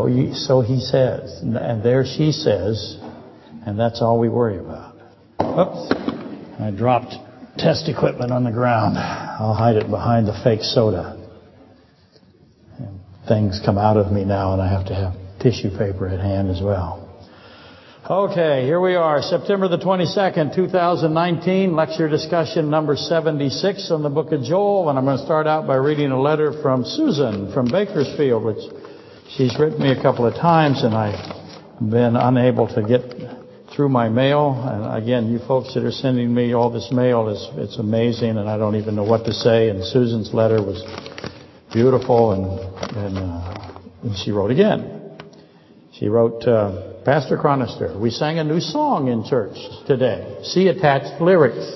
So he says, and there she says, and that's all we worry about. Oops, I dropped test equipment on the ground. I'll hide it behind the fake soda. And things come out of me now, and I have to have tissue paper at hand as well. Okay, here we are, September the 22nd, 2019, lecture discussion number 76 on the book of Joel. And I'm going to start out by reading a letter from Susan from Bakersfield, which she's written me a couple of times, and I've been unable to get through my mail. And again, you folks that are sending me all this mail, it's amazing, and I don't even know what to say. And Susan's letter was beautiful, and she wrote again. She wrote, Pastor Chronister, we sang a new song in church today. See attached lyrics.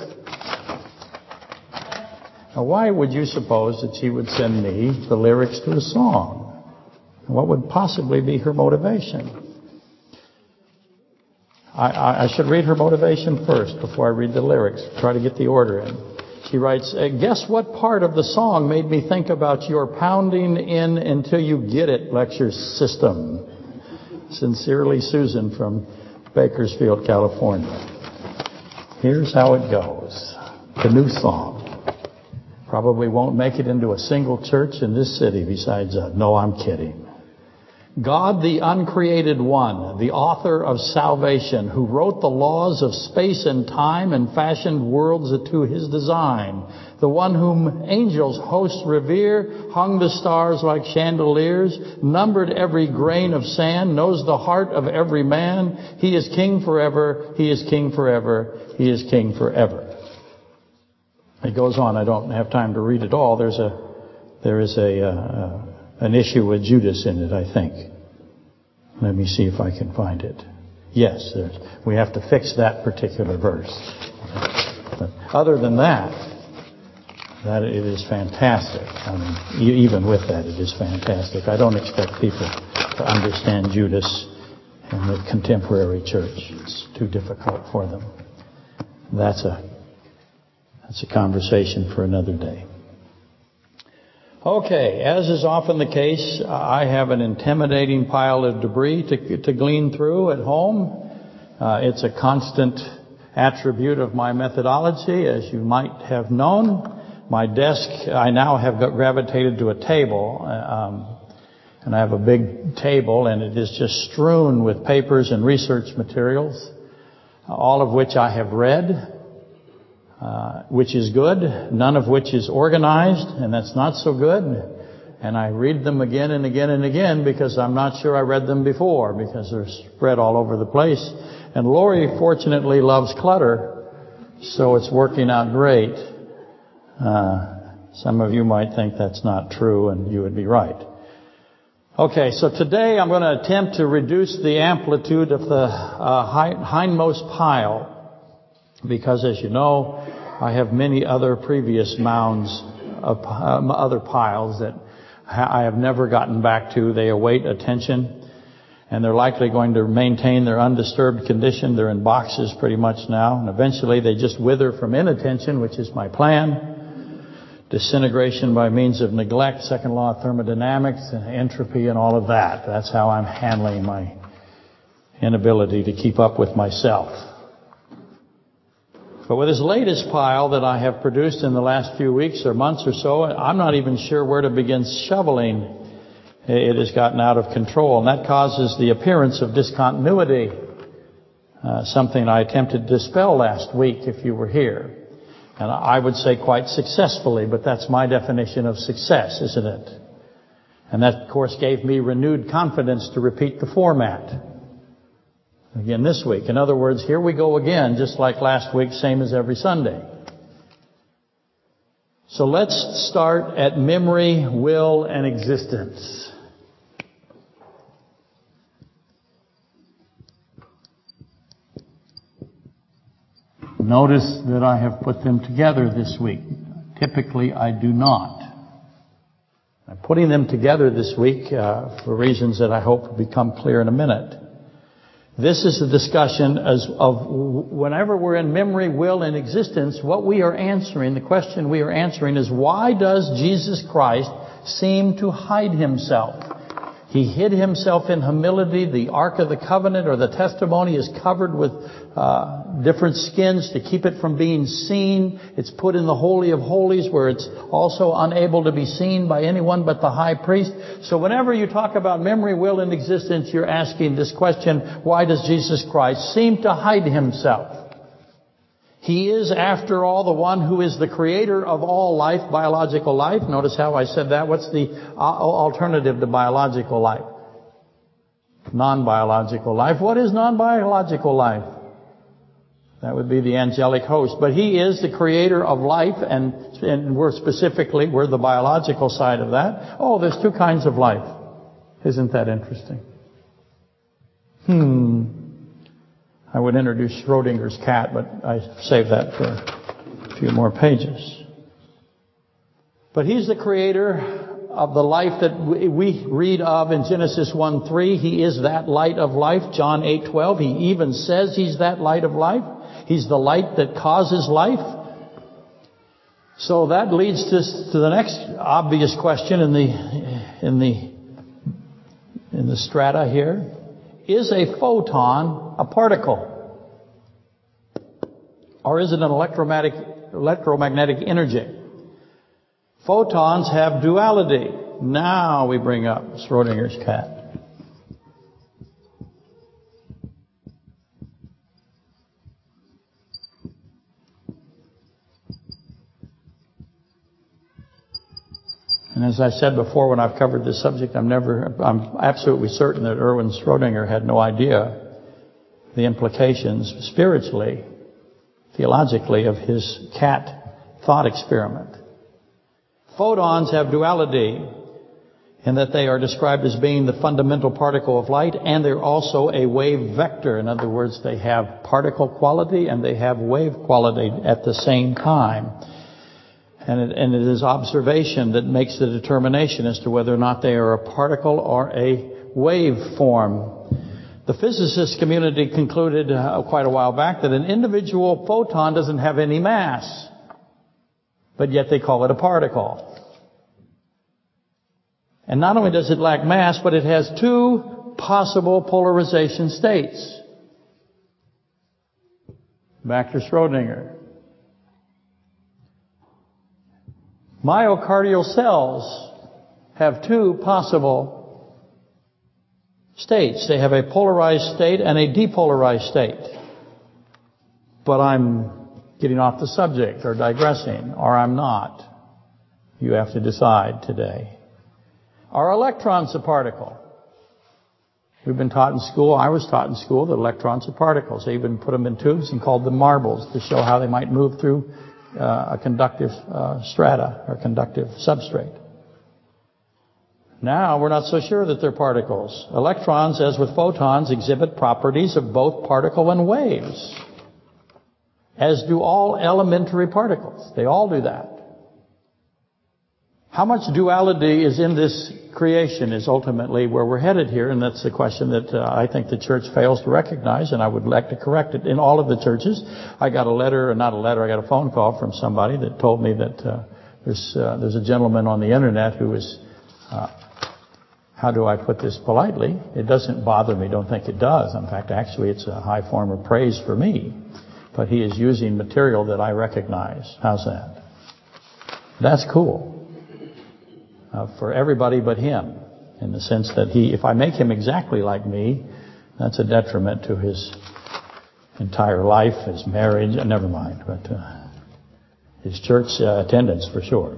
Now, why would you suppose that she would send me the lyrics to a song? What would possibly be her motivation? I should read her motivation first before I read the lyrics. Try to get the order in. She writes, guess what part of the song made me think about your pounding in until you get it lecture system? Sincerely, Susan from Bakersfield, California. Here's how it goes. The new song. Probably won't make it into a single church in this city besides no, I'm kidding. God, the uncreated one, the author of salvation, who wrote the laws of space and time and fashioned worlds to his design, the one whom angels' hosts revere, hung the stars like chandeliers, numbered every grain of sand, knows the heart of every man. He is king forever. He is king forever. He is king forever. It goes on. I don't have time to read it all. There is an issue with Judas in it, I think. Let me see if I can find it. Yes, we have to fix that particular verse. But other than that it is fantastic. I mean, even with that, it is fantastic. I don't expect people to understand Judas in the contemporary church. It's too difficult for them. That's a conversation for another day. Okay, as is often the case, I have an intimidating pile of debris to glean through at home. It's a constant attribute of my methodology, as you might have known. My desk, I now have gravitated to a table, and I have a big table, and it is just strewn with papers and research materials, all of which I have read. Which is good, none of which is organized, and that's not so good. And I read them again and again and again because I'm not sure I read them before, because they're spread all over the place. And Lori fortunately loves clutter, so it's working out great. Some of you might think that's not true, and you would be right. Okay, so today I'm going to attempt to reduce the amplitude of the hindmost pile, because as you know, I have many other previous mounds of other piles that I have never gotten back to. They await attention, and they're likely going to maintain their undisturbed condition. They're in boxes pretty much now, and eventually they just wither from inattention, which is my plan. Disintegration by means of neglect, second law of thermodynamics, and entropy and all of that. That's how I'm handling my inability to keep up with myself. But with this latest pile that I have produced in the last few weeks or months or so, I'm not even sure where to begin shoveling. It has gotten out of control, and that causes the appearance of discontinuity, something I attempted to dispel last week if you were here. And I would say quite successfully, but that's my definition of success, isn't it? And that, of course, gave me renewed confidence to repeat the format again this week. In other words, here we go again, just like last week, same as every Sunday. So let's start at memory, will, and existence. Notice that I have put them together this week. Typically, I do not. I'm putting them together this week for reasons that I hope will become clear in a minute. This is the discussion of whenever we're in memory, will, and existence, what we are answering, the question we are answering is, why does Jesus Christ seem to hide himself? He hid himself in humility. The Ark of the Covenant or the testimony is covered with different skins to keep it from being seen. It's put in the Holy of Holies where it's also unable to be seen by anyone but the high priest. So whenever you talk about memory, will, and existence, you're asking this question, why does Jesus Christ seem to hide himself? He is, after all, the one who is the creator of all life, biological life. Notice how I said that. What's the alternative to biological life? Non-biological life. What is non-biological life? That would be the angelic host. But He is the creator of life, and we're the biological side of that. Oh, there's two kinds of life. Isn't that interesting? I would introduce Schrodinger's cat, but I saved that for a few more pages. But He's the creator of the life that we read of in Genesis 1:3. He is that light of life. John 8:12. He even says He's that light of life. He's the light that causes life. So that leads us to the next obvious question in the strata here. Is a photon a particle? Or is it an electromagnetic energy? Photons have duality. Now we bring up Schrodinger's cat. And as I said before when I've covered this subject, I'm absolutely certain that Erwin Schrödinger had no idea the implications spiritually, theologically, of his cat thought experiment. Photons have duality in that they are described as being the fundamental particle of light, and they're also a wave vector. In other words, they have particle quality and they have wave quality at the same time. And it is observation that makes the determination as to whether or not they are a particle or a wave form. The physicist community concluded quite a while back that an individual photon doesn't have any mass, but yet they call it a particle. And not only does it lack mass, but it has two possible polarization states. Back to Schrödinger. Myocardial cells have two possible states. They have a polarized state and a depolarized state. But I'm getting off the subject or digressing, or I'm not. You have to decide today. Are electrons a particle? We've been taught in school, I was taught in school, that electrons are particles. They even put them in tubes and called them marbles to show how they might move through a conductive strata or conductive substrate. Now we're not so sure that they're particles. Electrons, as with photons, exhibit properties of both particle and waves, as do all elementary particles. They all do that. How much duality is in this creation is ultimately where we're headed here, and that's the question that I think the church fails to recognize, and I would like to correct it in all of the churches. I got I got a phone call from somebody that told me that there's a gentleman on the internet who is, how do I put this politely? It doesn't bother me, don't think it does. In fact, actually it's a high form of praise for me. But he is using material that I recognize. How's that? That's cool. For everybody but him, in the sense that if I make him exactly like me, that's a detriment to his entire life, his marriage, never mind, but his church attendance for sure.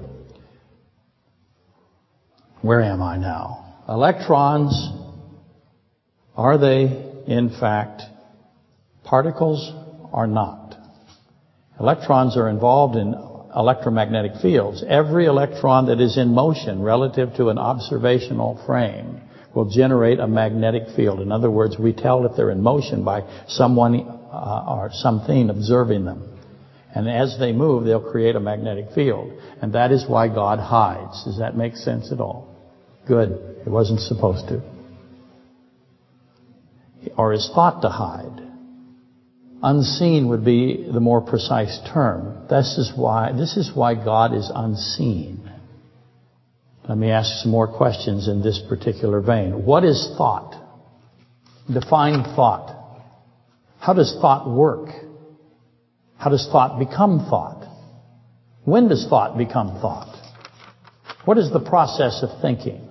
Where am I now? Electrons, are they in fact particles or not? Electrons are involved in electromagnetic fields. Every electron that is in motion relative to an observational frame will generate a magnetic field. In other words, we tell if they're in motion by someone or something observing them. And as they move, they'll create a magnetic field. And that is why God hides. Does that make sense at all? Good. It wasn't supposed to. Or is thought to hide. Unseen would be the more precise term. This is why God is unseen. Let me ask some more questions in this particular vein. What is thought? Define thought. How does thought work? How does thought become thought? When does thought become thought? What is the process of thinking?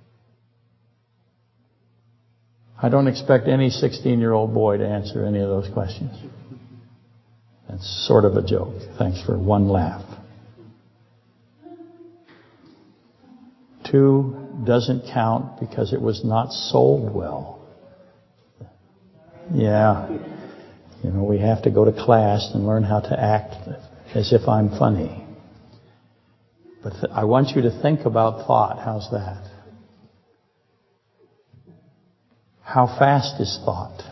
I don't expect any 16-year-old boy to answer any of those questions. That's sort of a joke. Thanks for one laugh. 2 doesn't count because it was not sold well. Yeah. We have to go to class and learn how to act as if I'm funny. But I want you to think about thought. How's that? How fast is thought?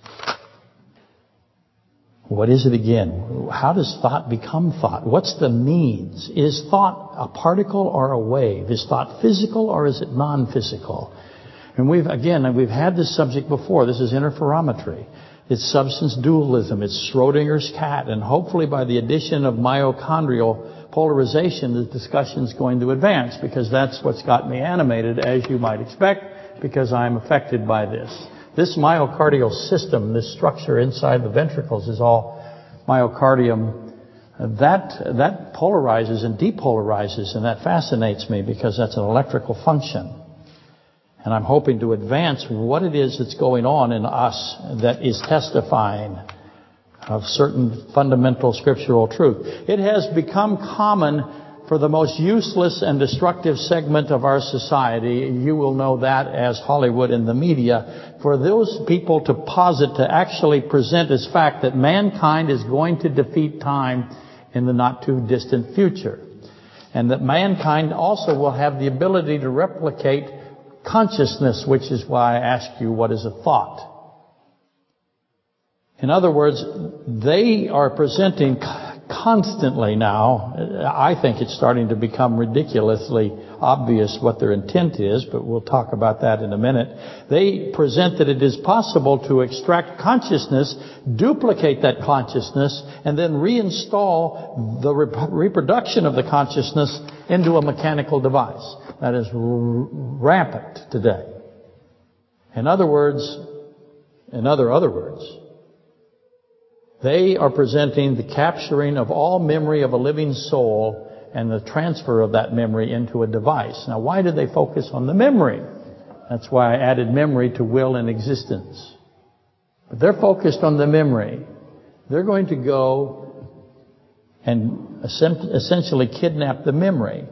What is it again? How does thought become thought? What's the means? Is thought a particle or a wave? Is thought physical or is it non-physical? And we've had this subject before. This is interferometry. It's substance dualism. It's Schrodinger's cat. And hopefully by the addition of mitochondrial polarization, the discussion's going to advance, because that's what's got me animated, as you might expect, because I'm affected by this. This myocardial system, this structure inside the ventricles, is all myocardium. That polarizes and depolarizes, and that fascinates me because that's an electrical function. And I'm hoping to advance what it is that's going on in us that is testifying of certain fundamental scriptural truth. It has become common for the most useless and destructive segment of our society, you will know that as Hollywood and the media, for those people to posit, to actually present as fact that mankind is going to defeat time in the not too distant future. And that mankind also will have the ability to replicate consciousness, which is why I ask you, what is a thought? In other words, they are presenting constantly now. I think it's starting to become ridiculously obvious what their intent is, but we'll talk about that in a minute. They present that it is possible to extract consciousness, duplicate that consciousness, and then reinstall the reproduction of the consciousness into a mechanical device. That is rampant today. In other words, they are presenting the capturing of all memory of a living soul and the transfer of that memory into a device. Now, why do they focus on the memory? That's why I added memory to will and existence. But they're focused on the memory. They're going to go and essentially kidnap the memory.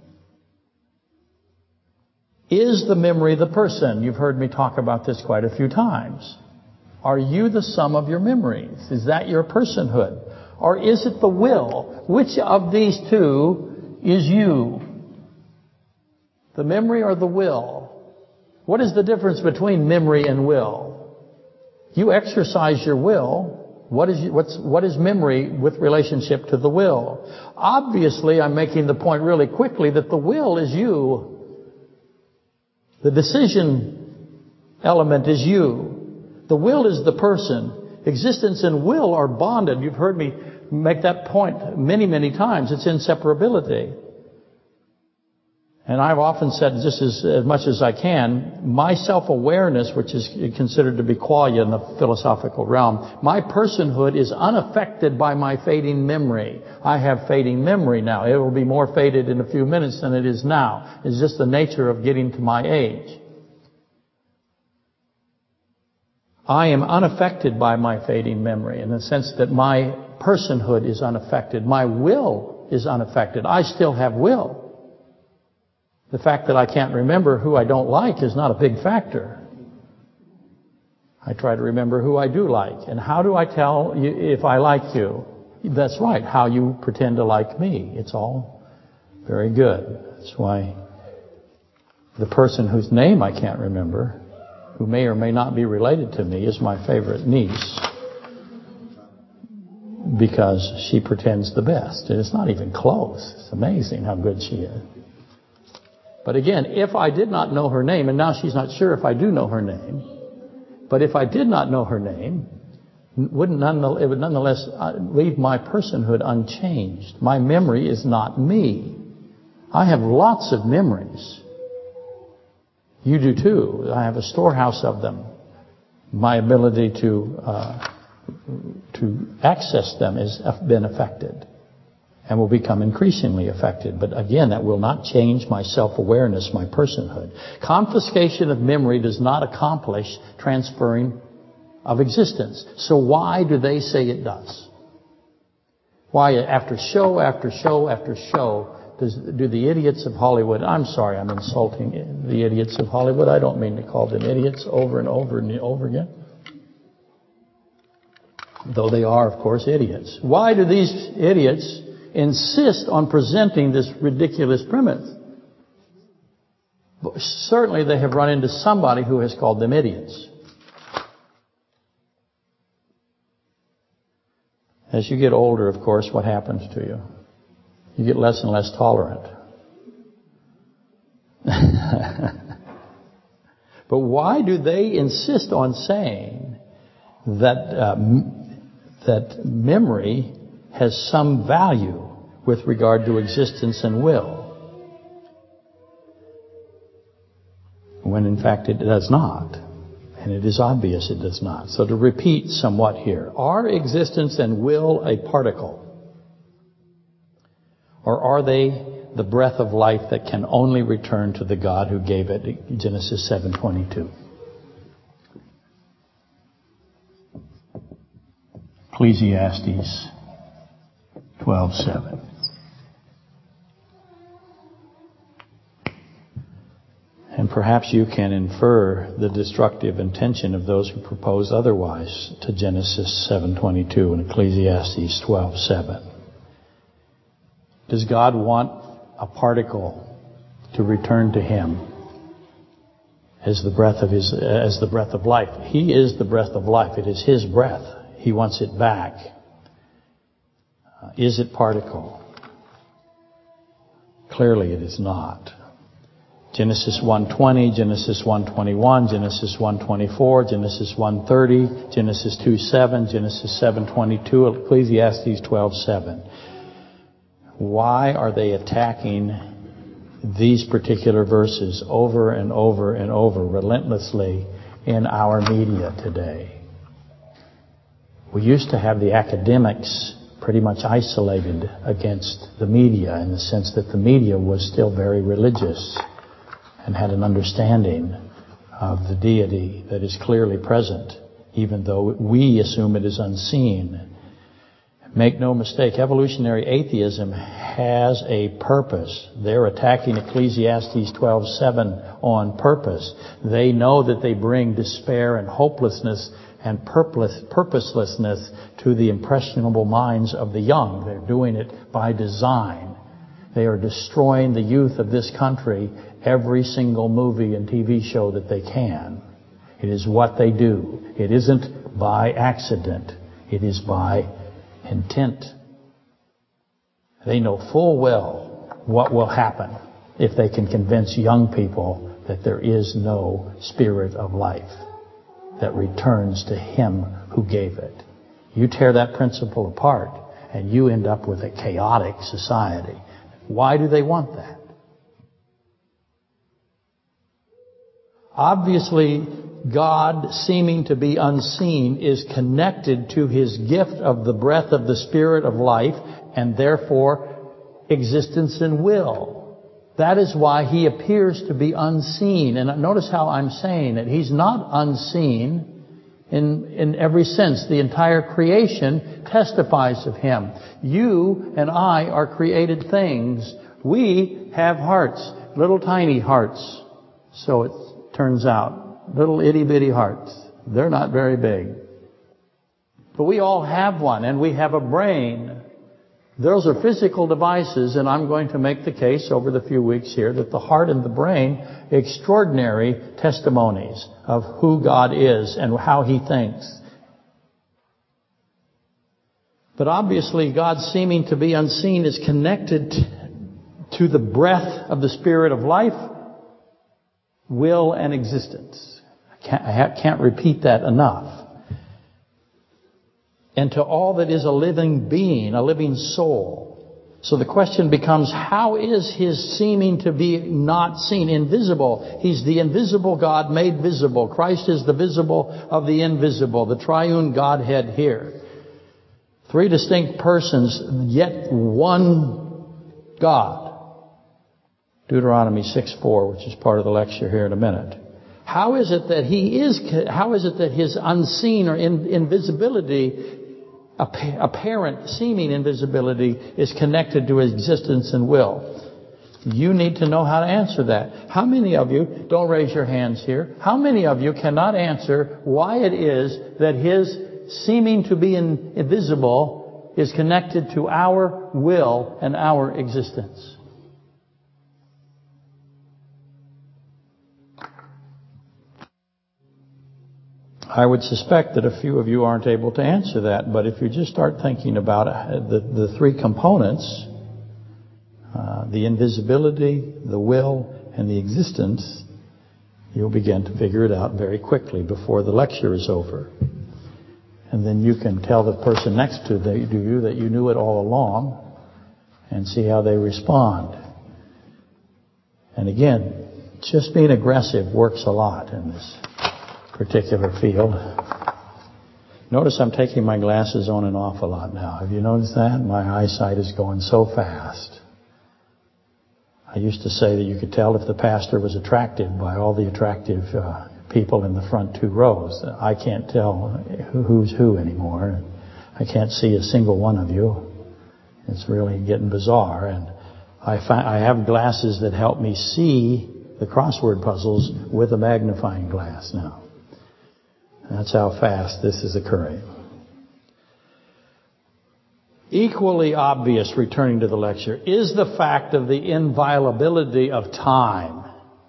Is the memory the person? You've heard me talk about this quite a few times. Are you the sum of your memories? Is that your personhood? Or is it the will? Which of these two is you? The memory or the will? What is the difference between memory and will? You exercise your will. What is memory with relationship to the will? Obviously, I'm making the point really quickly that the will is you. The decision element is you. The will is the person. Existence and will are bonded. You've heard me make that point many, many times. It's inseparability. And I've often said, just as much as I can, my self-awareness, which is considered to be qualia in the philosophical realm, my personhood is unaffected by my fading memory. I have fading memory now. It will be more faded in a few minutes than it is now. It's just the nature of getting to my age. I am unaffected by my fading memory in the sense that my personhood is unaffected. My will is unaffected. I still have will. The fact that I can't remember who I don't like is not a big factor. I try to remember who I do like. And how do I tell you if I like you? That's right, how you pretend to like me. It's all very good. That's why the person whose name I can't remember, who may or may not be related to me, is my favorite niece, because she pretends the best. And it's not even close. It's amazing how good she is. But again, if I did not know her name, and now she's not sure if I do know her name, but if I did not know her name, it would nonetheless leave my personhood unchanged. My memory is not me. I have lots of memories. You do too. I have a storehouse of them. My ability to access them has been affected and will become increasingly affected. But again, that will not change my self-awareness, my personhood. Confiscation of memory does not accomplish transferring of existence. So why do they say it does? Why after show after show after show do the idiots of Hollywood, I'm sorry, I'm insulting the idiots of Hollywood. I don't mean to call them idiots over and over and over again. Though they are, of course, idiots. Why do these idiots insist on presenting this ridiculous premise? Certainly they have run into somebody who has called them idiots. As you get older, of course, what happens to you? You get less and less tolerant. But why do they insist on saying that memory has some value with regard to existence and will, when in fact it does not? And it is obvious it does not. So to repeat somewhat here, are existence and will a particle? Or are they the breath of life that can only return to the God who gave it? Genesis 7:22. Ecclesiastes 12:7. And perhaps you can infer the destructive intention of those who propose otherwise to Genesis 7:22 and Ecclesiastes 12:7. Does God want a particle to return to Him as the breath of life? He is the breath of life. It is His breath. He wants it back. Is it particle? Clearly it is not. Genesis 1:20, Genesis 1:21, Genesis 1:24, Genesis 1:30, Genesis 2:7, Genesis 7:22, Ecclesiastes 12:7. Why are they attacking these particular verses over and over and over relentlessly in our media today? We used to have the academics pretty much isolated against the media in the sense that the media was still very religious and had an understanding of the deity that is clearly present, even though we assume it is unseen. Make no mistake, evolutionary atheism has a purpose. They're attacking Ecclesiastes 12:7 on purpose. They know that they bring despair and hopelessness and purposelessness to the impressionable minds of the young. They're doing it by design. They are destroying the youth of this country every single movie and TV show that they can. It is what they do. It isn't by accident. It is by intent. They know full well what will happen if they can convince young people that there is no spirit of life that returns to Him who gave it. You tear that principle apart and you end up with a chaotic society. Why do they want that? Obviously, God, seeming to be unseen, is connected to His gift of the breath of the Spirit of life, and therefore existence and will. That is why He appears to be unseen. And notice how I'm saying it. He's not unseen in every sense. The entire creation testifies of Him. You and I are created things. We have hearts, little tiny hearts. So it turns out. Little itty-bitty hearts. They're not very big. But we all have one, and we have a brain. Those are physical devices, and I'm going to make the case over the few weeks here that the heart and the brain, extraordinary testimonies of who God is and how He thinks. But obviously, God seeming to be unseen is connected to the breath of the Spirit of life, will, and existence. I can't repeat that enough. And to all that is a living being, a living soul. So the question becomes, how is His seeming to be not seen? Invisible. He's the invisible God made visible. Christ is the visible of the invisible, the triune Godhead here. 3 distinct persons, yet one God. Deuteronomy 6:4, which is part of the lecture here in a minute. How is it that His unseen or invisibility, apparent seeming invisibility, is connected to His existence and will? You need to know how to answer that. How many of you, don't raise your hands here, how many of you cannot answer why it is that His seeming to be invisible is connected to our will and our existence? I would suspect that a few of you aren't able to answer that, but if you just start thinking about the 3 components, the invisibility, the will, and the existence, you'll begin to figure it out very quickly before the lecture is over. And then you can tell the person next to you that you knew it all along and see how they respond. And again, just being aggressive works a lot in this particular field. Notice I'm taking my glasses on and off a lot now. Have you noticed that? My eyesight is going so fast. I used to say that you could tell if the pastor was attractive by all the attractive people in the front 2 rows. I can't tell who's who anymore. I can't see a single one of you. It's really getting bizarre. And I have glasses that help me see the crossword puzzles with a magnifying glass now. That's how fast this is occurring. Equally obvious, returning to the lecture, is the fact of the inviolability of time.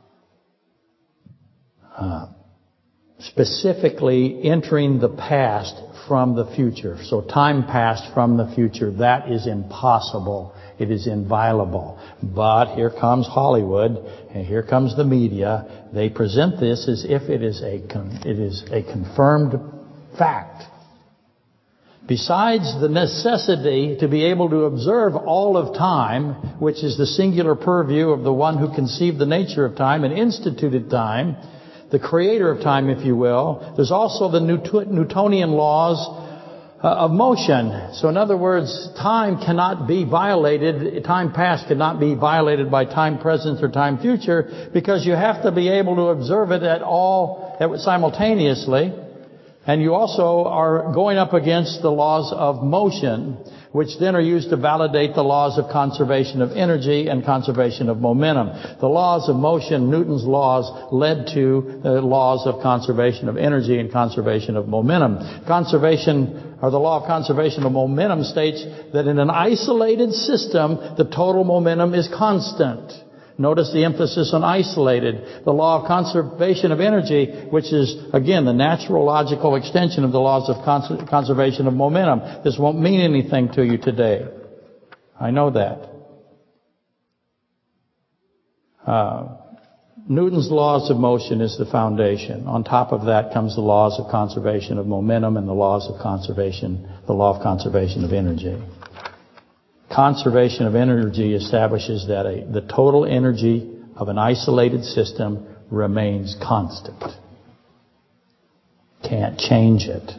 Specifically entering the past from the future. So time past from the future, that is impossible. It is inviolable. But here comes Hollywood, and here comes the media. They present this as if it is a confirmed fact. Besides the necessity to be able to observe all of time, which is the singular purview of the one who conceived the nature of time and instituted time, the creator of time, if you will, there's also the Newtonian laws of motion. So in other words, time cannot be violated, time past cannot be violated by time present or time future, because you have to be able to observe it simultaneously. And you also are going up against the laws of motion, which then are used to validate the laws of conservation of energy and conservation of momentum. The laws of motion, Newton's laws, led to the laws of conservation of energy and conservation of momentum. The law of conservation of momentum states that in an isolated system, the total momentum is constant. Notice the emphasis on isolated. The law of conservation of energy, which is, again, the natural logical extension of the laws of conservation of momentum. This won't mean anything to you today. I know that. Newton's laws of motion is the foundation. On top of that comes the laws of conservation of momentum and the law of conservation of energy. Conservation of energy establishes that the total energy of an isolated system remains constant. Can't change it.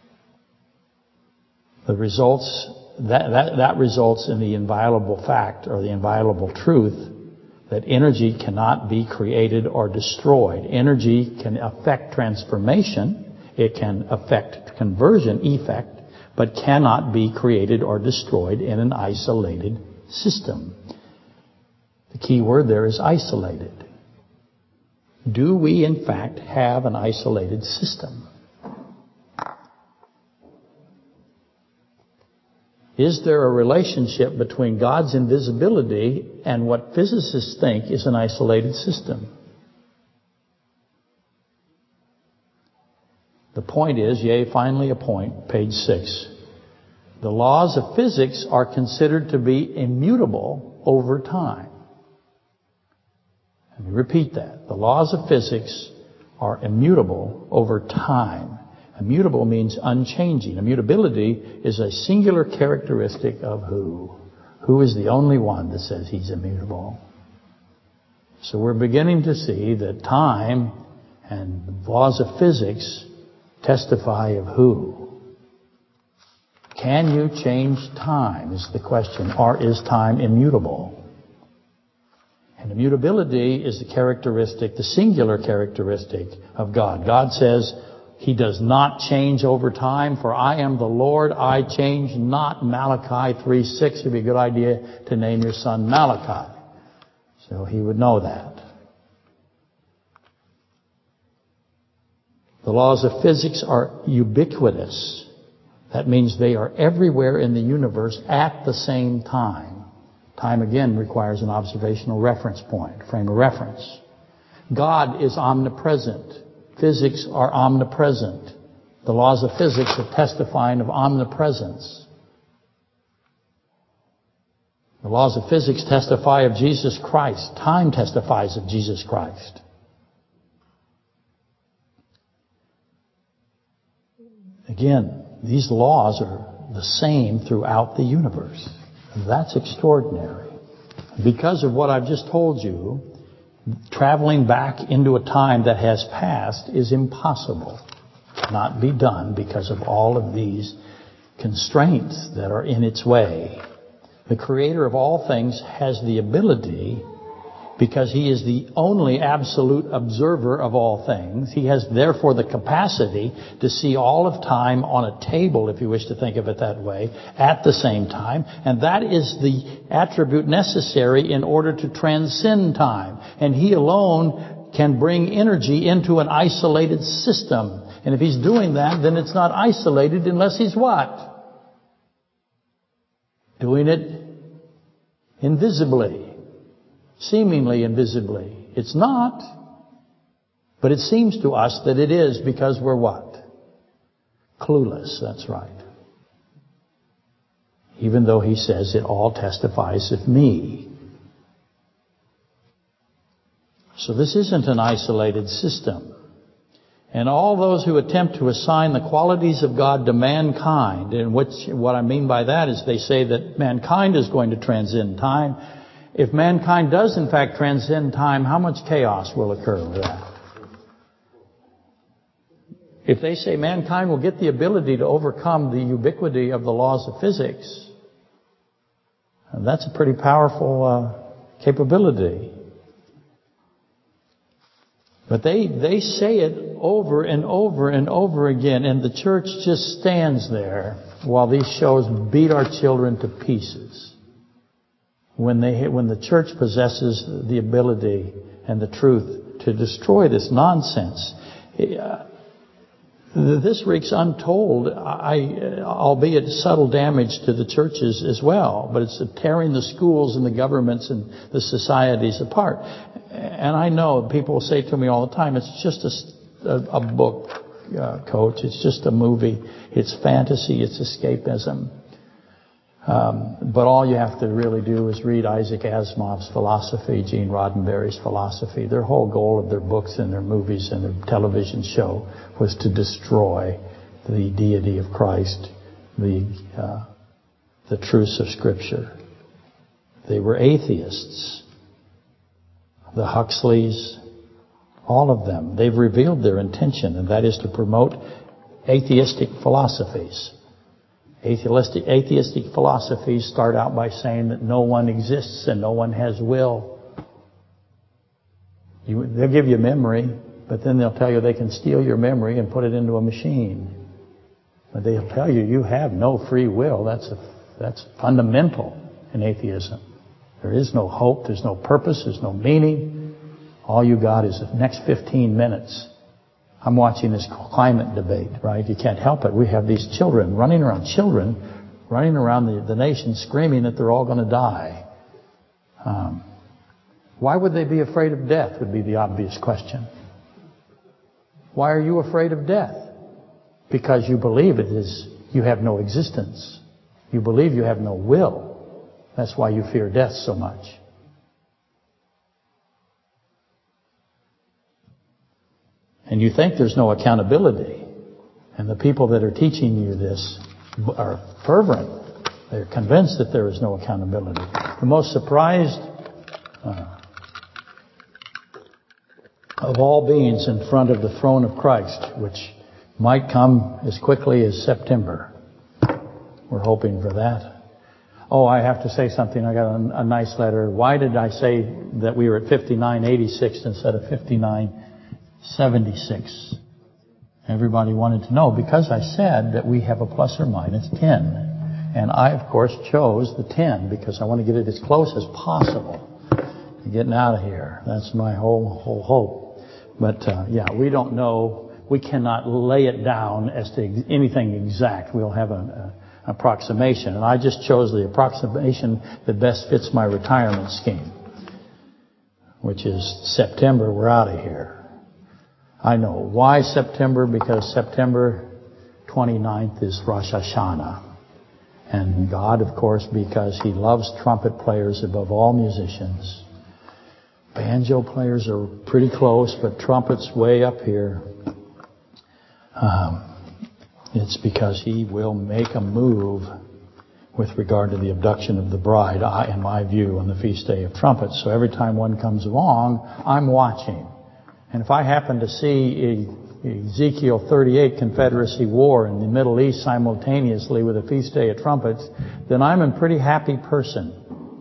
The results that results in the inviolable fact or the inviolable truth that energy cannot be created or destroyed. Energy can affect transformation. It can affect conversion effect, but cannot be created or destroyed in an isolated system. The key word there is isolated. Do we, in fact, have an isolated system? Is there a relationship between God's invisibility and what physicists think is an isolated system? The point is, finally a point, page 6. The laws of physics are considered to be immutable over time. Let me repeat that. The laws of physics are immutable over time. Immutable means unchanging. Immutability is a singular characteristic of who? Who is the only one that says He's immutable? So we're beginning to see that time and the laws of physics testify of who? Can you change time is the question, or is time immutable? And immutability is the characteristic, the singular characteristic of God. God says He does not change over time, for I am the Lord, I change not. Malachi 3:6. It would be a good idea to name your son Malachi. So he would know that. The laws of physics are ubiquitous. That means they are everywhere in the universe at the same time. Time, again, requires an observational reference point, frame of reference. God is omnipresent. Physics are omnipresent. The laws of physics are testifying of omnipresence. The laws of physics testify of Jesus Christ. Time testifies of Jesus Christ. Again, these laws are the same throughout the universe. That's extraordinary. Because of what I've just told you, traveling back into a time that has passed is impossible. Cannot be done because of all of these constraints that are in its way. The Creator of all things has the ability, because He is the only absolute observer of all things. He has therefore the capacity to see all of time on a table, if you wish to think of it that way, at the same time. And that is the attribute necessary in order to transcend time. And He alone can bring energy into an isolated system. And if He's doing that, then it's not isolated unless He's what? Doing it invisibly. Seemingly invisibly. It's not. But it seems to us that it is because we're what? Clueless, that's right. Even though He says it all testifies of me. So this isn't an isolated system. And all those who attempt to assign the qualities of God to mankind, and what I mean by that is they say that mankind is going to transcend time. If mankind does in fact transcend time, how much chaos will occur with that? If they say mankind will get the ability to overcome the ubiquity of the laws of physics, that's a pretty powerful capability. But they say it over and over and over again, and the church just stands there while these shows beat our children to pieces. When the church possesses the ability and the truth to destroy this nonsense, this wreaks untold, albeit subtle damage to the churches as well. But it's tearing the schools and the governments and the societies apart. And I know people say to me all the time, it's just a book, Coach. It's just a movie. It's fantasy. It's escapism. But all you have to really do is read Isaac Asimov's philosophy, Gene Roddenberry's philosophy. Their whole goal of their books and their movies and their television show was to destroy the deity of Christ, the truths of Scripture. They were atheists. The Huxleys, all of them, they've revealed their intention, and that is to promote atheistic philosophies. Atheistic philosophies start out by saying that no one exists and no one has will. They'll give you memory, but then they'll tell you they can steal your memory and put it into a machine. But they'll tell you you have no free will. That's fundamental in atheism. There is no hope, there's no purpose, there's no meaning. All you got is the next 15 minutes. I'm watching this climate debate, right? You can't help it. We have these children running around the nation screaming that they're all going to die. Why would they be afraid of death would be the obvious question. Why are you afraid of death? Because you believe you have no existence. You believe you have no will. That's why you fear death so much. And you think there's no accountability. And the people that are teaching you this are fervent They're convinced that there is no accountability. The most surprised of all beings in front of the throne of Christ, which might come as quickly as September. We're hoping for that. Oh, I have to say something. I got a nice letter. Why did I say that we were at 5986 instead of 5976? Everybody wanted to know, because I said that we have a plus or minus 10. And I, of course, chose the 10 because I want to get it as close as possible to getting out of here. That's my whole hope. But, we don't know. We cannot lay it down as to anything exact. We'll have an approximation. And I just chose the approximation that best fits my retirement scheme, which is September. We're out of here. I know. Why September? Because September 29th is Rosh Hashanah. And God, of course, because He loves trumpet players above all musicians. Banjo players are pretty close, but trumpets way up here. It's because He will make a move with regard to the abduction of the bride, in my view, on the feast day of trumpets. So every time one comes along, I'm watching. And if I happen to see Ezekiel 38 Confederacy War in the Middle East simultaneously with a feast day of trumpets, then I'm a pretty happy person.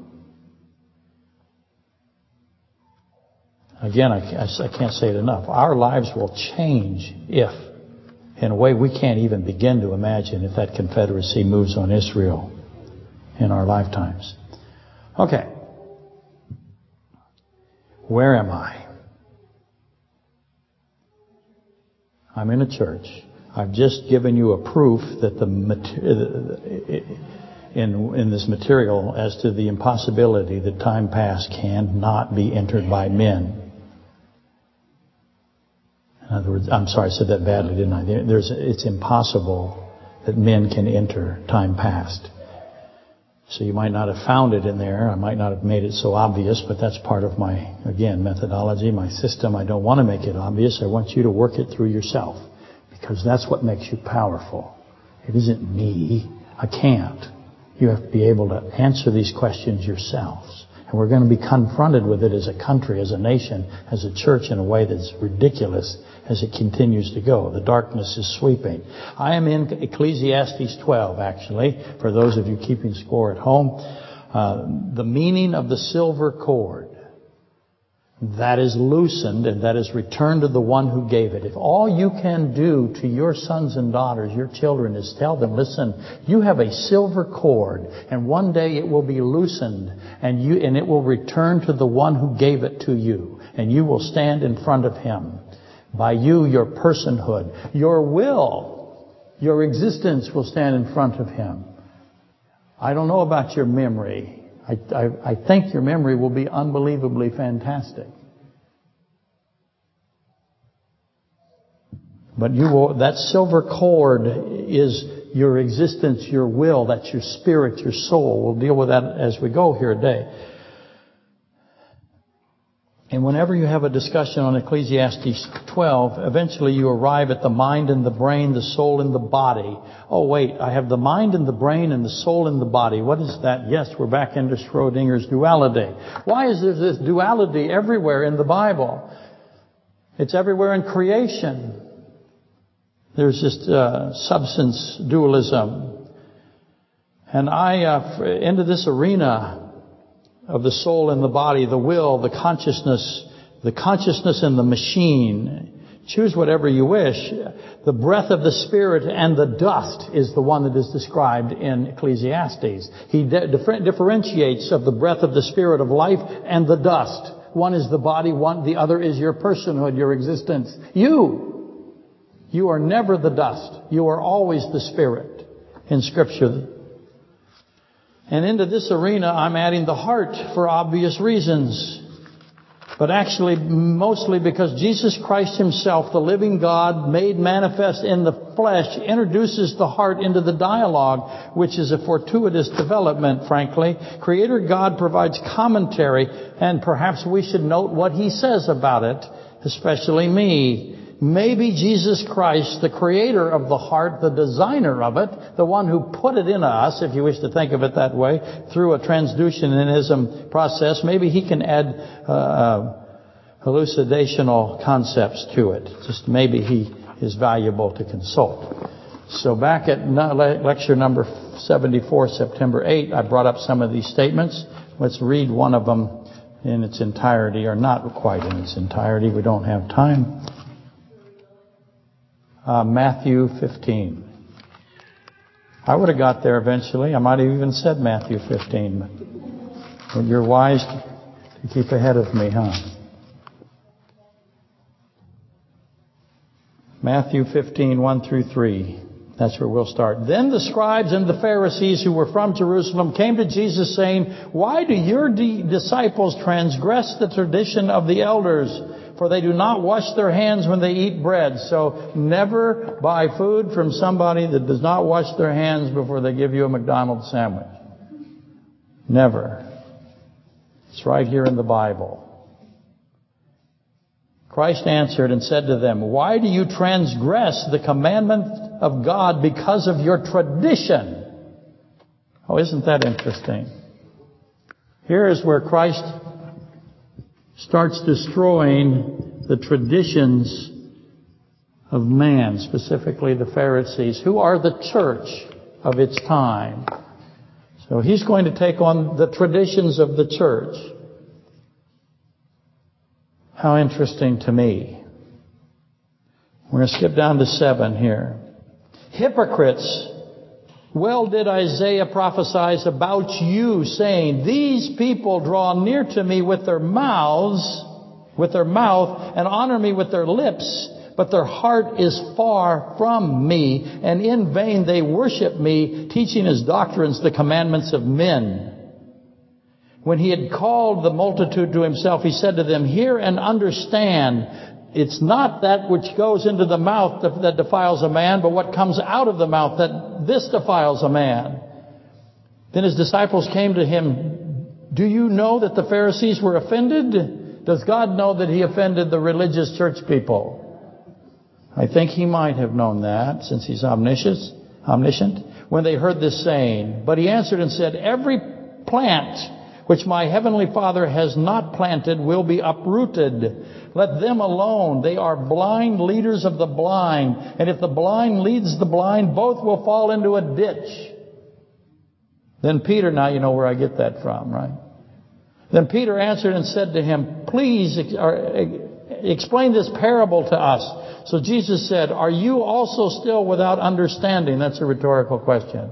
Again, I can't say it enough. Our lives will change if, in a way we can't even begin to imagine, if that Confederacy moves on Israel in our lifetimes. Okay. Where am I? I'm in a church. I've just given you a proof that in this material as to the impossibility that time past cannot be entered by men. In other words, I'm sorry, I said that badly, didn't I? It's impossible that men can enter time past. So you might not have found it in there. I might not have made it so obvious, but that's part of my, again, methodology, my system. I don't want to make it obvious. I want you to work it through yourself, because that's what makes you powerful. It isn't me. I can't. You have to be able to answer these questions yourselves. And we're going to be confronted with it as a country, as a nation, as a church in a way that's ridiculous as it continues to go. The darkness is sweeping. I am in Ecclesiastes 12, actually, for those of you keeping score at home. The meaning of the silver cord that is loosened and that is returned to the one who gave it. If all you can do to your sons and daughters, your children, is tell them, listen, you have a silver cord, and one day it will be loosened, and it will return to the one who gave it to you, and you will stand in front of Him. By you, your personhood, your will, your existence will stand in front of Him. I don't know about your memory. I think your memory will be unbelievably fantastic. But that silver cord is your existence, your will, that's your spirit, your soul. We'll deal with that as we go here today. And whenever you have a discussion on Ecclesiastes 12, eventually you arrive at the mind and the brain, the soul and the body. Oh, wait, I have the mind and the brain and the soul and the body. What is that? Yes, we're back into Schrodinger's duality. Why is there this duality everywhere in the Bible? It's everywhere in creation. There's just substance dualism. And into this arena of the soul and the body, the will, the consciousness and the machine. Choose whatever you wish. The breath of the Spirit and the dust is the one that is described in Ecclesiastes. He differentiates of the breath of the Spirit of life and the dust. One is the body, the other is your personhood, your existence. You are never the dust. You are always the Spirit in Scripture. And into this arena, I'm adding the heart for obvious reasons. But actually, mostly because Jesus Christ Himself, the living God, made manifest in the flesh, introduces the heart into the dialogue, which is a fortuitous development, frankly. Creator God provides commentary, and perhaps we should note what He says about it, especially me. Maybe Jesus Christ, the creator of the heart, the designer of it, the one who put it in us, if you wish to think of it that way, through a transducianism process, maybe he can add hallucinational concepts to it. Just maybe he is valuable to consult. So back at lecture number 74, September 8, I brought up some of these statements. Let's read one of them in its entirety, or not quite in its entirety. We don't have time. Matthew 15. I would have got there eventually. I might have even said Matthew 15. But you're wise to keep ahead of me, huh? Matthew 15, 1 through 3. That's where we'll start. Then the scribes and the Pharisees who were from Jerusalem came to Jesus saying, "Why do your disciples transgress the tradition of the elders? For they do not wash their hands when they eat bread." So never buy food from somebody that does not wash their hands before they give you a McDonald's sandwich. Never. It's right here in the Bible. Christ answered and said to them, "Why do you transgress the commandment of God because of your tradition?" Oh, isn't that interesting? Here is where Christ starts destroying the traditions of man, specifically the Pharisees, who are the church of its time. So he's going to take on the traditions of the church. How interesting to me. We're going to skip down to 7 here. Hypocrites, well did Isaiah prophesy about you, saying, "These people draw near to me with their mouth, and honor me with their lips, but their heart is far from me, and in vain they worship me, teaching as doctrines the commandments of men." When he had called the multitude to himself, he said to them, "Hear and understand. It's not that which goes into the mouth that defiles a man, but what comes out of the mouth, that this defiles a man." Then his disciples came to him, "Do you know that the Pharisees were offended?" Does God know that he offended the religious church people? I think he might have known that, since he's omniscient, when they heard this saying. But he answered and said, "Every plant which my heavenly Father has not planted will be uprooted. Let them alone. They are blind leaders of the blind. And if the blind leads the blind, both will fall into a ditch." Then Peter, now you know where I get that from, right? Then Peter answered and said to him, "Please explain this parable to us." So Jesus said, "Are you also still without understanding?" That's a rhetorical question.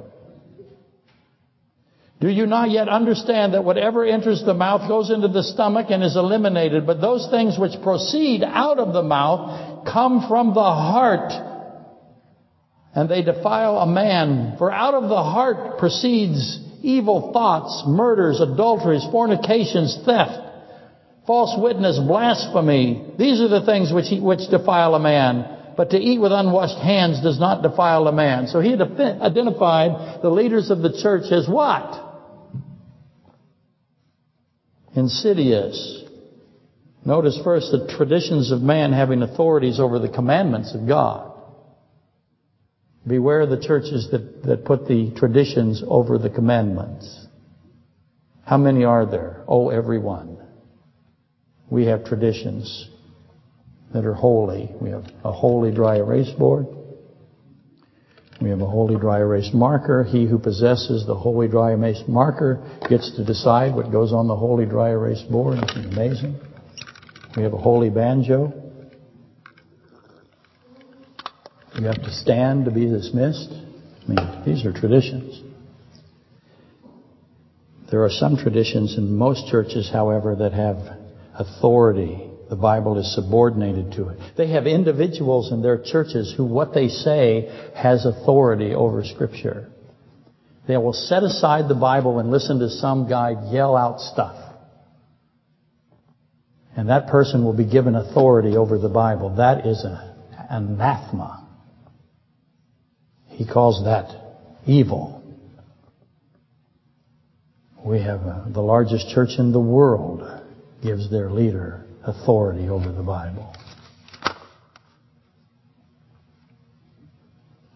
"Do you not yet understand that whatever enters the mouth goes into the stomach and is eliminated, but those things which proceed out of the mouth come from the heart, and they defile a man? For out of the heart proceeds evil thoughts, murders, adulteries, fornications, theft, false witness, blasphemy. These are the things which defile a man. But to eat with unwashed hands does not defile a man." So he had identified the leaders of the church as what? Insidious. Notice first the traditions of man having authorities over the commandments of God. Beware the churches that put the traditions over the commandments. How many are there? Oh, every one. We have traditions that are holy. We have a holy dry erase board. We have a holy dry erase marker. He who possesses the holy dry erase marker gets to decide what goes on the holy dry erase board. It's amazing. We have a holy banjo. You have to stand to be dismissed. I mean, these are traditions. There are some traditions in most churches, however, that have authority. The Bible is subordinated to it. They have individuals in their churches who what they say has authority over Scripture. They will set aside the Bible and listen to some guy yell out stuff. And that person will be given authority over the Bible. That is an anathema. He calls that evil. We have the largest church in the world gives their leader authority over the Bible.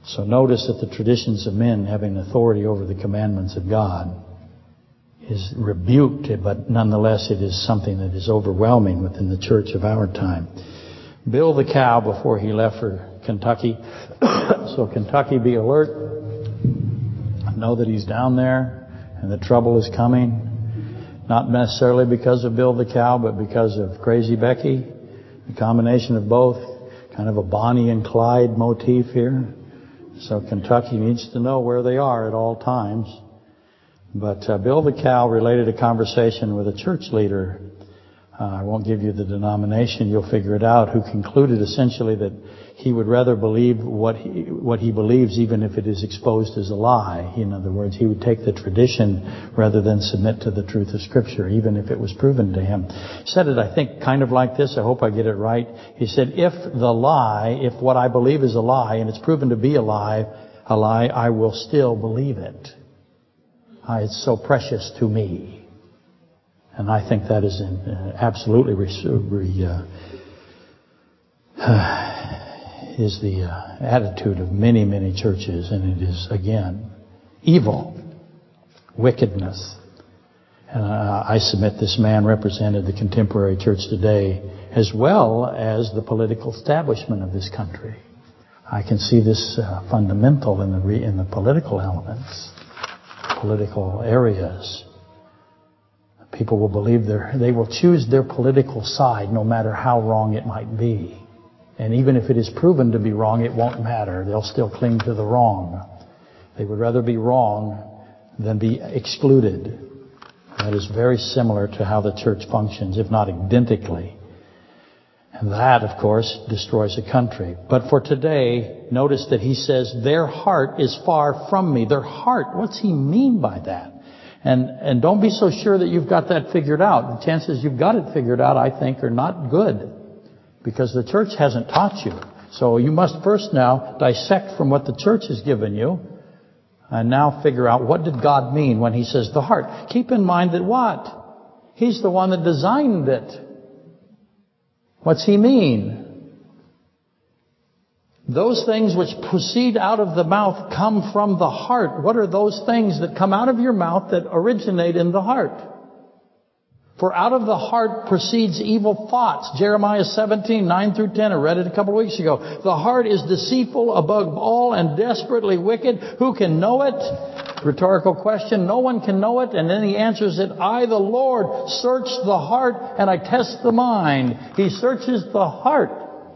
So notice that the traditions of men having authority over the commandments of God is rebuked, but nonetheless it is something that is overwhelming within the church of our time. Bill the cow before he left for Kentucky. So Kentucky, be alert. Know that he's down there and the trouble is coming. Not necessarily because of Bill the cow, but because of Crazy Becky. A combination of both. Kind of a Bonnie and Clyde motif here. So Kentucky needs to know where they are at all times. But Bill the cow related a conversation with a church leader. I won't give you the denomination. You'll figure it out. Who concluded essentially that he would rather believe what he believes, even if it is exposed as a lie. In other words, he would take the tradition rather than submit to the truth of Scripture, even if it was proven to him. He said it, I think, kind of like this. I hope I get it right. He said, if what I believe is a lie, and it's proven to be a lie, I will still believe it. It's so precious to me. And I think that is absolutely is the attitude of many, many churches. And it is, again, evil, wickedness. And I submit this man represented the contemporary church today as well as the political establishment of this country. I can see this fundamental in the political elements, political areas. People will believe they will choose their political side no matter how wrong it might be. And even if it is proven to be wrong, it won't matter. They'll still cling to the wrong. They would rather be wrong than be excluded. That is very similar to how the church functions, if not identically. And that, of course, destroys a country. But for today, notice that he says, their heart is far from me. Their heart, what's he mean by that? And don't be so sure that you've got that figured out. The chances you've got it figured out, I think, are not good. Because the church hasn't taught you. So you must first now dissect from what the church has given you. And now figure out, what did God mean when He says the heart? Keep in mind that what? He's the one that designed it. What's He mean? Those things which proceed out of the mouth come from the heart. What are those things that come out of your mouth that originate in the heart? For out of the heart proceeds evil thoughts. Jeremiah 17, 9 through 10. I read it a couple of weeks ago. The heart is deceitful above all and desperately wicked. Who can know it? Rhetorical question. No one can know it. And then he answers it. I, the Lord, search the heart and I test the mind. He searches the heart.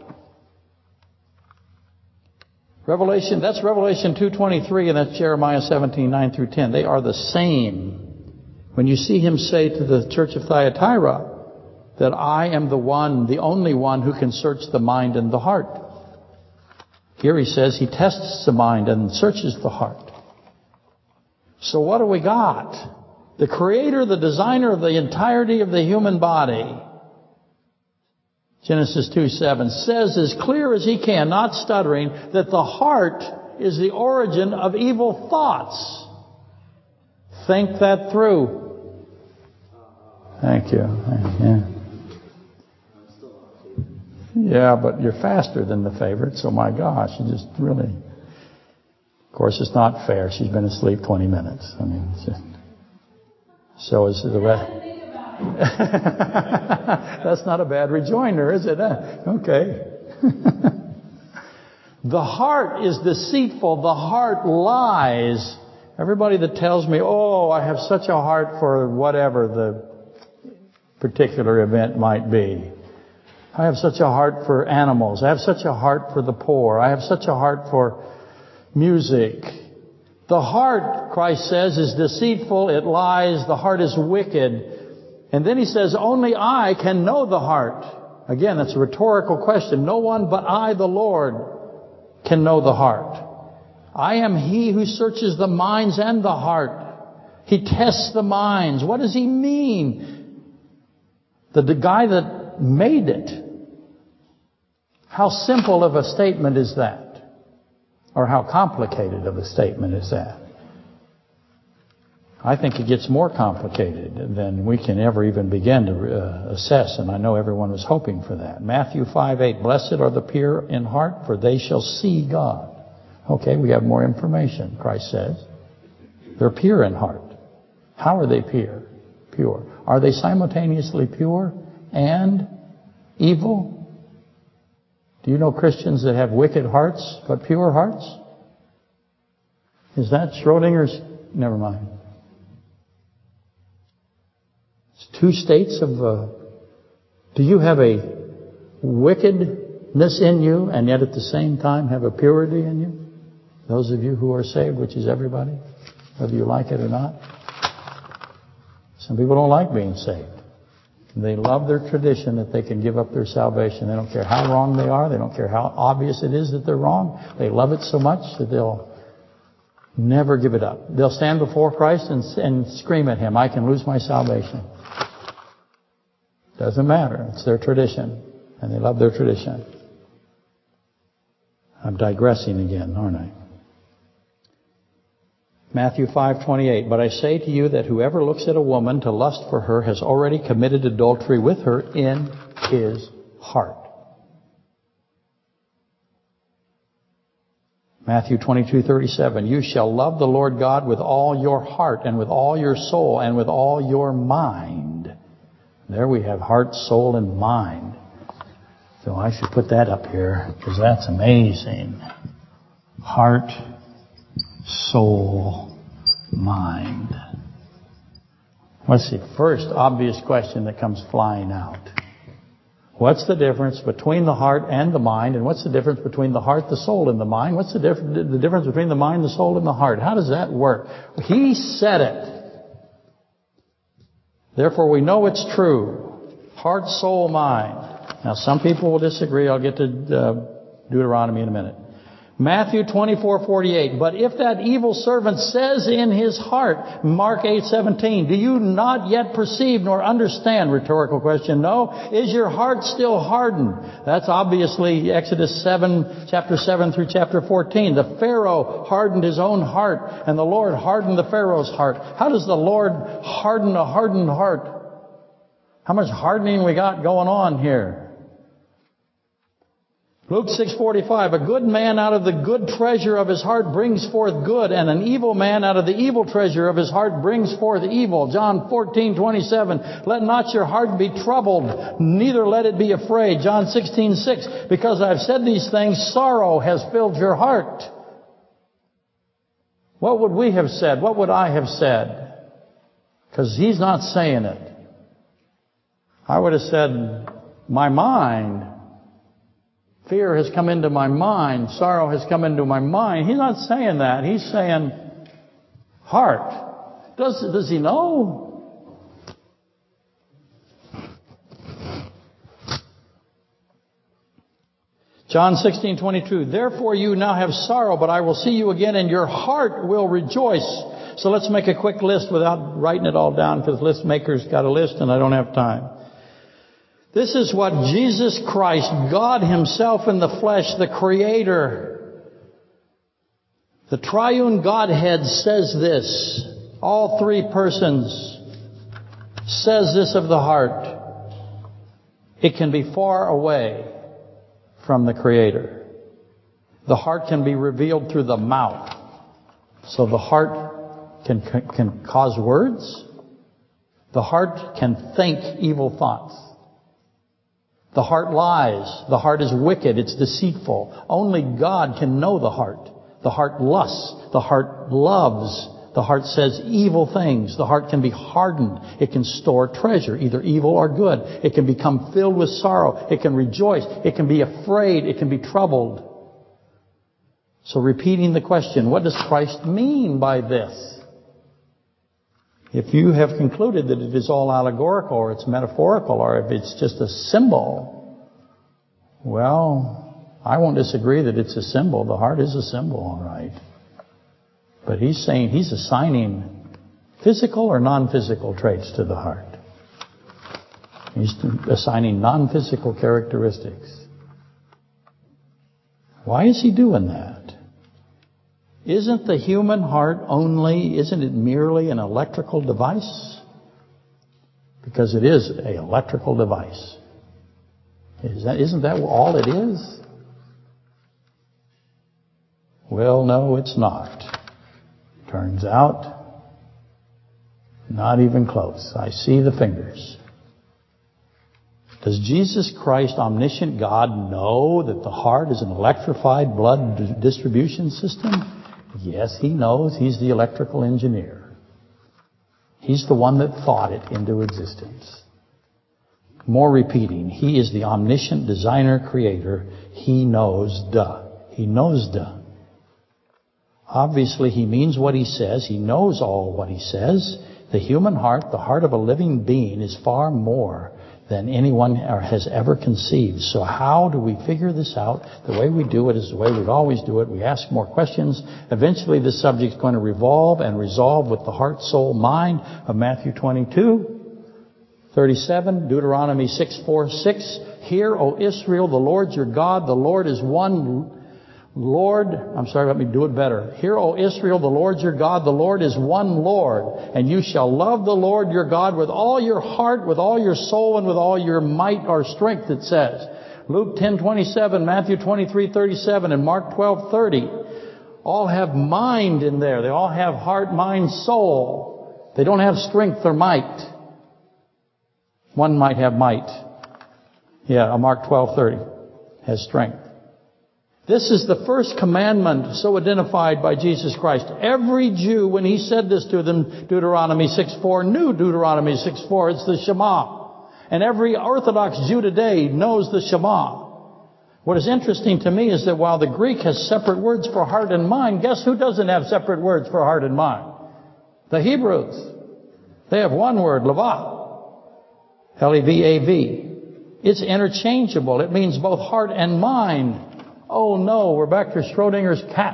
That's Revelation 2:23, and that's Jeremiah 17, 9 through 10. They are the same. When you see Him say to the church of Thyatira that I am the only one who can search the mind and the heart. Here He says He tests the mind and searches the heart. So what do we got? The Creator, the designer of the entirety of the human body, Genesis 2:7, says as clear as He can, not stuttering, that the heart is the origin of evil thoughts. Think that through. Thank you. Yeah, but you're faster than the favorite, so my gosh, you just really... Of course, it's not fair. She's been asleep 20 minutes. I mean, it's just... So is the rest... That's not a bad rejoinder, is it? Okay. The heart is deceitful. The heart lies. Everybody that tells me, oh, I have such a heart for whatever the particular event might be. I have such a heart for animals. I have such a heart for the poor. I have such a heart for music. The heart, Christ says, is deceitful. It lies. The heart is wicked. And then He says, only I can know the heart. Again, that's a rhetorical question. No one but I, the Lord, can know the heart. I am He who searches the minds and the heart. He tests the minds. What does He mean? The guy that made it. How simple of a statement is that? Or how complicated of a statement is that? I think it gets more complicated than we can ever even begin to assess, and I know everyone was hoping for that. Matthew 5:8, blessed are the pure in heart, for they shall see God. Okay, we have more information, Christ says. They're pure in heart. How are they pure? Pure. Are they simultaneously pure and evil? Do you know Christians that have wicked hearts but pure hearts? Is that Schrodinger's? Never mind. It's two states of... do you have a wickedness in you and yet at the same time have a purity in you? Those of you who are saved, which is everybody, whether you like it or not. Some people don't like being saved. They love their tradition that they can give up their salvation. They don't care how wrong they are. They don't care how obvious it is that they're wrong. They love it so much that they'll never give it up. They'll stand before Christ and scream at Him, I can lose my salvation. Doesn't matter. It's their tradition. And they love their tradition. I'm digressing again, aren't I? Matthew 5:28. But I say to you that whoever looks at a woman to lust for her has already committed adultery with her in his heart. Matthew 22:37. You shall love the Lord God with all your heart and with all your soul and with all your mind. There we have heart, soul, and mind. So I should put that up here because that's amazing. Heart, soul, mind. What's the first obvious question that comes flying out? What's the difference between the heart and the mind? And what's the difference between the heart, the soul, and the mind? What's the difference between the mind, the soul, and the heart? How does that work? He said it. Therefore we know it's true. Heart, soul, mind. Now some people will disagree. I'll get to Deuteronomy in a minute. Matthew 24:48. But if that evil servant says in his heart, Mark 8:17, do you not yet perceive nor understand? Rhetorical question. No. Is your heart still hardened? That's obviously Exodus 7, chapter 7 through chapter 14. The Pharaoh hardened his own heart, and the Lord hardened the Pharaoh's heart. How does the Lord harden a hardened heart? How much hardening we got going on here? Luke 6:45, a good man out of the good treasure of his heart brings forth good, and an evil man out of the evil treasure of his heart brings forth evil. John 14:27, let not your heart be troubled, neither let it be afraid. John 16:6, because I've said these things, sorrow has filled your heart. What would we have said? What would I have said? Because he's not saying it. I would have said, my mind. Fear has come into my mind. Sorrow has come into my mind. He's not saying that. He's saying heart. Does he know? John 16:22. Therefore you now have sorrow, but I will see you again, and your heart will rejoice. So let's make a quick list without writing it all down, because list maker's got a list and I don't have time. This is what Jesus Christ, God Himself in the flesh, the Creator, the triune Godhead says this. All three persons says this of the heart. It can be far away from the Creator. The heart can be revealed through the mouth. So the heart can cause words. The heart can think evil thoughts. The heart lies. The heart is wicked. It's deceitful. Only God can know the heart. The heart lusts. The heart loves. The heart says evil things. The heart can be hardened. It can store treasure, either evil or good. It can become filled with sorrow. It can rejoice. It can be afraid. It can be troubled. So repeating the question, what does Christ mean by this? If you have concluded that it is all allegorical or it's metaphorical or if it's just a symbol, well, I won't disagree that it's a symbol. The heart is a symbol, all right. But he's saying he's assigning physical or non-physical traits to the heart. He's assigning non-physical characteristics. Why is he doing that? Isn't the human heart isn't it merely an electrical device? Because it is an electrical device. Isn't that all it is? Well, no, it's not. Turns out, not even close. I see the fingers. Does Jesus Christ, omniscient God, know that the heart is an electrified blood distribution system? Yes, He knows. He's the electrical engineer. He's the one that thought it into existence. More repeating, He is the omniscient designer, creator. He knows, He knows, Obviously, He means what He says. He knows all what He says. The human heart, the heart of a living being, is far more than anyone has ever conceived. So how do we figure this out? The way we do it is the way we'd always do it. We ask more questions. Eventually, this subject is going to revolve and resolve with the heart, soul, mind of Matthew 22:37, Deuteronomy 6:4-6. Hear, O Israel, the Lord your God, the Lord is one Lord. Let me do it better. Hear, O Israel, the Lord your God, the Lord is one Lord, and you shall love the Lord your God with all your heart, with all your soul, and with all your might or strength, it says. Luke 10:27, Matthew 23:37, and Mark 12:30. All have mind in there. They all have heart, mind, soul. They don't have strength or might. One might have might. Yeah, Mark 12:30 has strength. This is the first commandment so identified by Jesus Christ. Every Jew, when He said this to them, Deuteronomy 6:4, knew Deuteronomy 6:4. It's the Shema. And every Orthodox Jew today knows the Shema. What is interesting to me is that while the Greek has separate words for heart and mind, guess who doesn't have separate words for heart and mind? The Hebrews. They have one word, levah. L-E-V-A-V. It's interchangeable. It means both heart and mind. Oh no, we're back to Schrodinger's cat.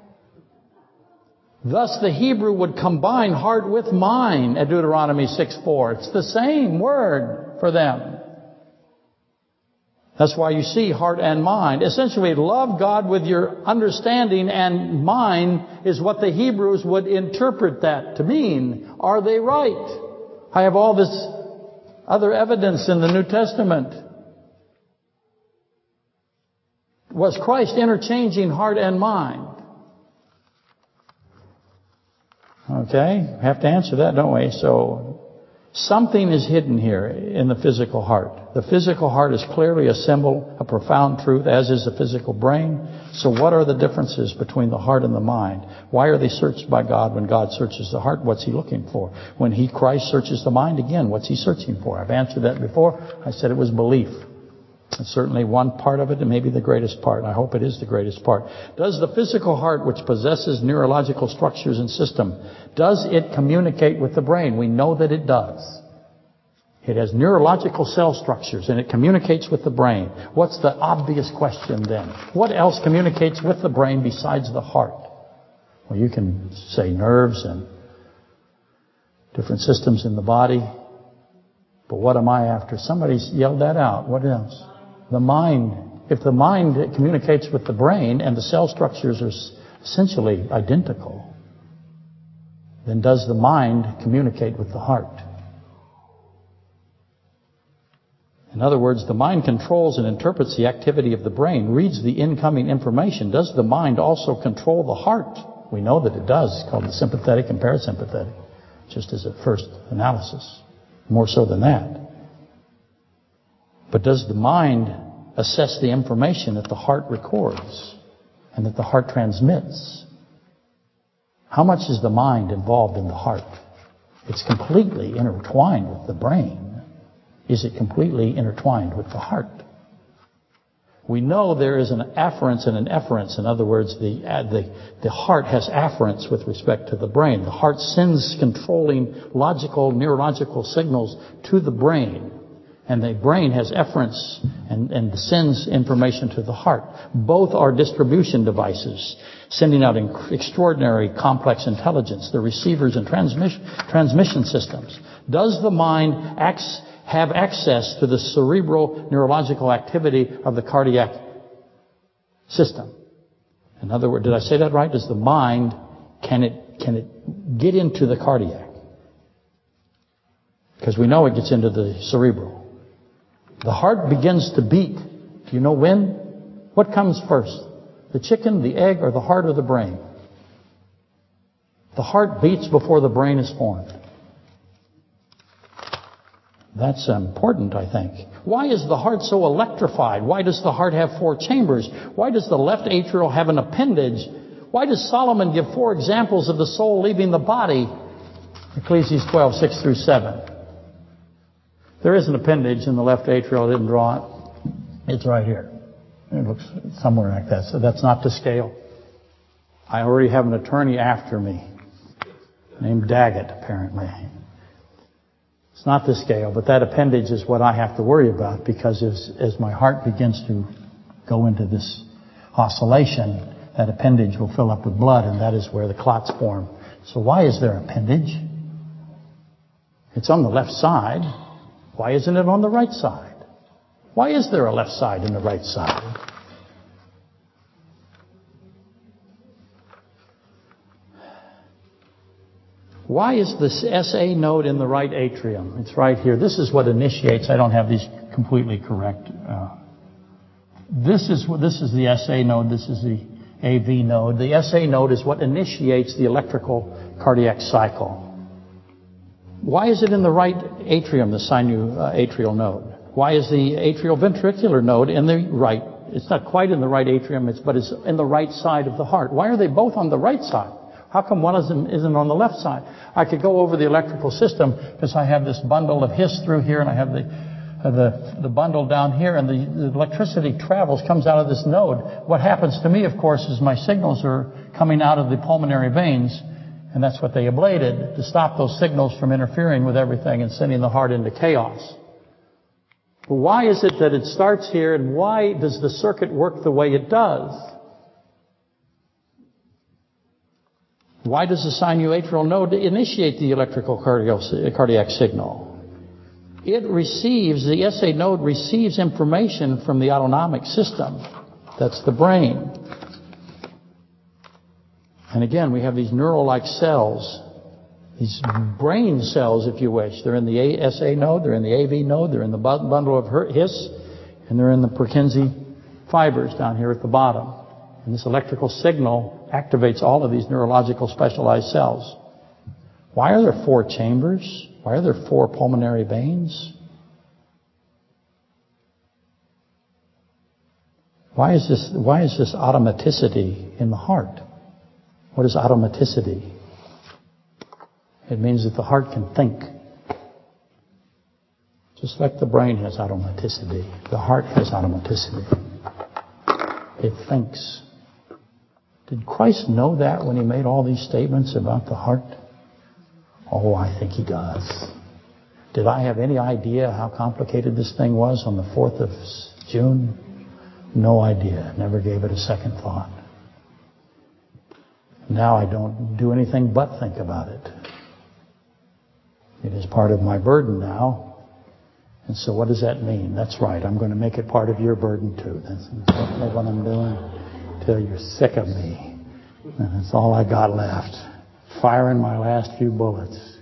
Thus the Hebrew would combine heart with mind at Deuteronomy 6:4. It's the same word for them. That's why you see heart and mind. Essentially, love God with your understanding and mind is what the Hebrews would interpret that to mean. Are they right? I have all this other evidence in the New Testament. Was Christ interchanging heart and mind? Okay, we have to answer that, don't we? So, something is hidden here in the physical heart. The physical heart is clearly a symbol, a profound truth, as is the physical brain. So what are the differences between the heart and the mind? Why are they searched by God when God searches the heart? What's He looking for? When Christ searches the mind again, what's He searching for? I've answered that before. I said it was belief. It's certainly one part of it, and maybe the greatest part. I hope it is the greatest part. Does the physical heart, which possesses neurological structures and system, does it communicate with the brain? We know that it does. It has neurological cell structures, and it communicates with the brain. What's the obvious question then? What else communicates with the brain besides the heart? Well, you can say nerves and different systems in the body. But what am I after? Somebody's yelled that out. What else? The mind. If the mind communicates with the brain and the cell structures are essentially identical, then does the mind communicate with the heart? In other words, the mind controls and interprets the activity of the brain, reads the incoming information. Does the mind also control the heart? We know that it does. It's called the sympathetic and parasympathetic, just as a first analysis. More so than that. But does the mind assess the information that the heart records and that the heart transmits? How much is the mind involved in the heart? It's completely intertwined with the brain. Is it completely intertwined with the heart? We know there is an afference and an efference. In other words, the heart has afference with respect to the brain. The heart sends controlling logical, neurological signals to the brain. And the brain has efference and sends information to the heart. Both are distribution devices, sending out extraordinary complex intelligence, the receivers and transmission systems. Does the mind have access to the cerebral neurological activity of the cardiac system? In other words, did I say that right? Does the mind, can it get into the cardiac? Because we know it gets into the cerebral. The heart begins to beat. Do you know when? What comes first? The chicken, the egg, or the heart or the brain? The heart beats before the brain is formed. That's important, I think. Why is the heart so electrified? Why does the heart have 4 chambers? Why does the left atrial have an appendage? Why does Solomon give 4 examples of the soul leaving the body? Ecclesiastes 12, 6 through 7. There is an appendage in the left atrial. I didn't draw it. It's right here. It looks somewhere like that. So that's not to scale. I already have an attorney after me named Daggett, apparently. It's not to scale, but that appendage is what I have to worry about, because as my heart begins to go into this oscillation, that appendage will fill up with blood, and that is where the clots form. So why is there an appendage? It's on the left side. Why isn't it on the right side? Why is there a left side and a right side? Why is this SA node in the right atrium? It's right here. This is what initiates. I don't have these completely correct. This is the SA node. This is the AV node. The SA node is what initiates the electrical cardiac cycle. Why is it in the right atrium, the sinoatrial node? Why is the atrioventricular node in the right? It's not quite in the right atrium, but it's in the right side of the heart. Why are they both on the right side? How come one of them isn't on the left side? I could go over the electrical system because I have this bundle of His through here, and I have the bundle down here, and the electricity comes out of this node. What happens to me, of course, is my signals are coming out of the pulmonary veins, and that's what they ablated, to stop those signals from interfering with everything and sending the heart into chaos. But why is it that it starts here, and why does the circuit work the way it does? Why does the sinoatrial node initiate the electrical cardiac signal? The SA node receives information from the autonomic system. That's the brain. And again, we have these neural-like cells, these brain cells, if you wish. They're in the SA node, they're in the AV node, they're in the bundle of His, and they're in the Purkinje fibers down here at the bottom. And this electrical signal activates all of these neurological specialized cells. Why are there 4 chambers? Why are there 4 pulmonary veins? Why is this automaticity in the heart? What is automaticity? It means that the heart can think. Just like the brain has automaticity, the heart has automaticity. It thinks. Did Christ know that when He made all these statements about the heart? Oh, I think He does. Did I have any idea how complicated this thing was on the 4th of June? No idea. Never gave it a second thought. Now I don't do anything but think about it. It is part of my burden now. And so what does that mean? That's right. I'm going to make it part of your burden too. That's what I'm doing. Till you're sick of me. And that's all I got left. Firing my last few bullets.